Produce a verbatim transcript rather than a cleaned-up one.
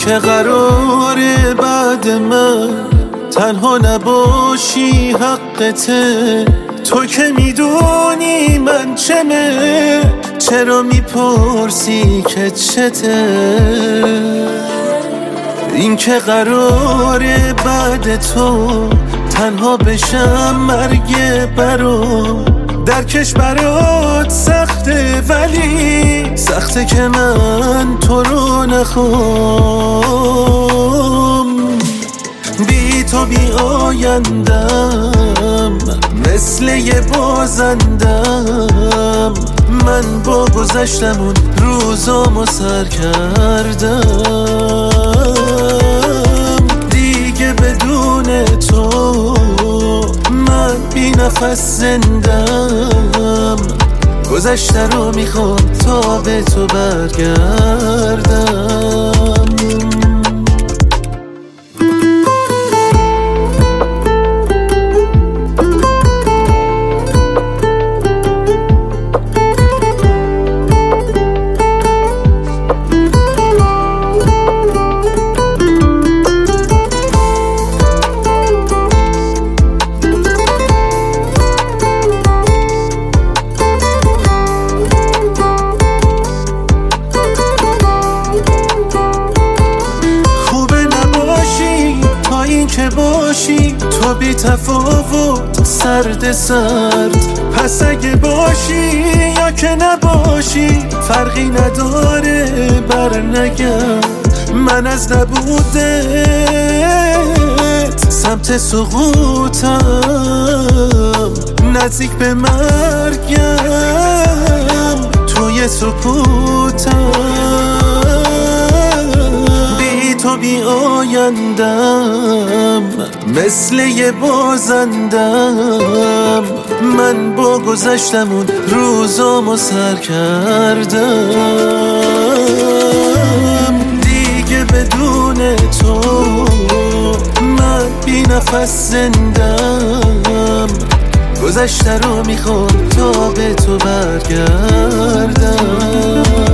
که قراره بعد من تنها نباشی حقته. تو که میدونی من چمه، چرا میپرسی که چته؟ این که قراره بعد تو تنها بشم مرگ برام، درکش برات سخته ولی سخته که من تو رو نخوام. بی تو بی آیندم، مثل یه بازندم. من با گذشتمون روزامو سر کردم. دیگه بدون تو من بی نفس زندم. گذشته رو میخوام تا به تو برگردم. که باشی تو بی تفاوت سرد سرد، پس اگه باشی یا که نباشی فرقی نداره بر نگرد. من از نبودت سمت سقوطم، نزدیک به مرگم توی سکوتم. تو بی آیندم، مثل یه بازندم. من با گذشتمون روزامو سر کردم. دیگه بدون تو من بی نفس زندم. گذشته رو میخوام تا به تو برگردم.